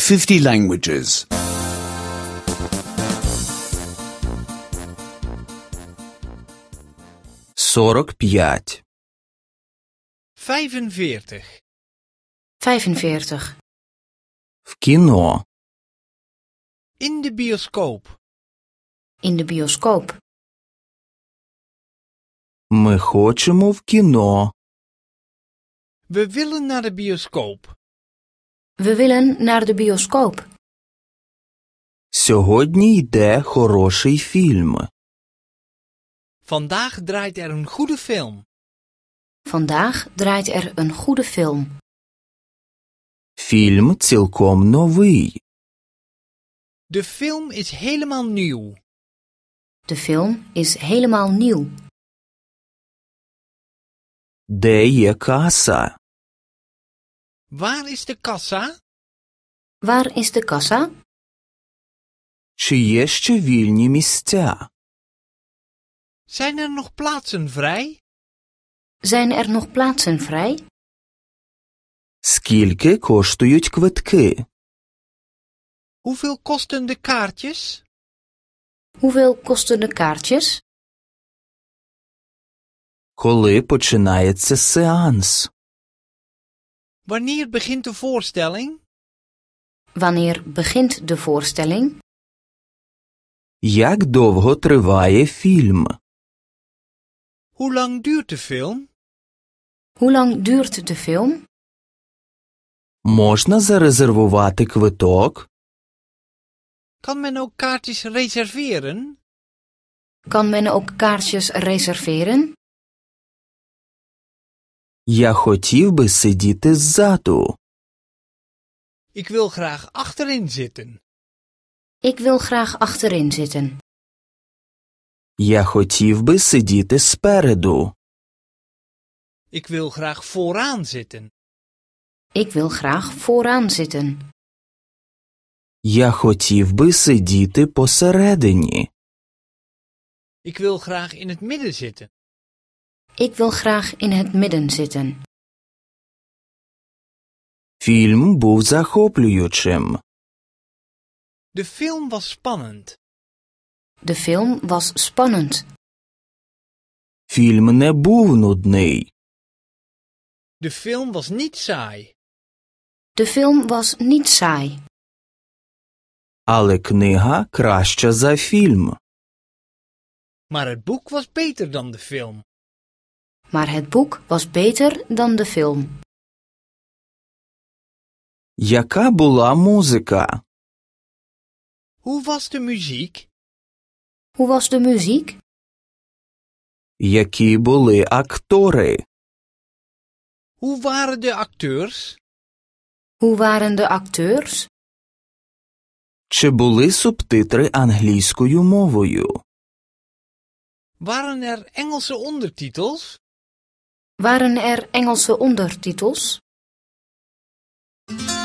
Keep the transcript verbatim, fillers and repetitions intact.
fifty languages. сорок п'ять. vijfenveertig. vijfenveertig. В кіно. In de bioscoop. In de bioscoop. Ми хочемо в кіно. We willen naar de bioscoop. We willen naar de bioscoop. Сьогодні йде хороший фільм. Vandaag draait er een goede film. Vandaag draait er een goede film. Фільм цілком новий. De film is helemaal nieuw. De film is helemaal nieuw. Де є каса? Waar is de kassa? Waar is de kassa? Чи є ще вільні місця? Zijn er nog plaatsen vrij? Zijn er nog plaatsen vrij? Скільки коштують квитки? Hoeveel kosten de kaartjes? Hoeveel kosten de kaartjes? Коли починається сеанс? Wanneer begint de voorstelling? Wanneer begint de voorstelling? Як довго триває фільм? Hoe lang duurt de film? Hoe lang duurt de film? Можна зарезервувати квиток? Kan men ook kaartjes reserveren? Kan men ook kaartjes reserveren? Я хотів би сидіти ззаду. Ik wil graag achterin zitten. Ik wil graag achterin zitten. Я хотів би сидіти спереду. Ik wil graag vooraan zitten. Ik wil graag vooraan zitten. Я хотів би сидіти посередині. Ik wil graag in het midden zitten. Ik wil graag in het midden zitten. Фільм був захоплюючим. De film was spannend. De film was spannend. Фільм не був нудний. De film was niet saai. De film was niet saai. Але книга краща за фільм. Maar het boek was beter dan de film. Maar het boek was beter dan de film. Яка була музика? Hoe was de muziek? Hoe was de muziek? Які були актори? Hoe waren de acteurs? Hoe waren de acteurs? Чи були субтитри англійською мовою? Waren er Engelse ondertitels? Waren er Engelse ondertitels?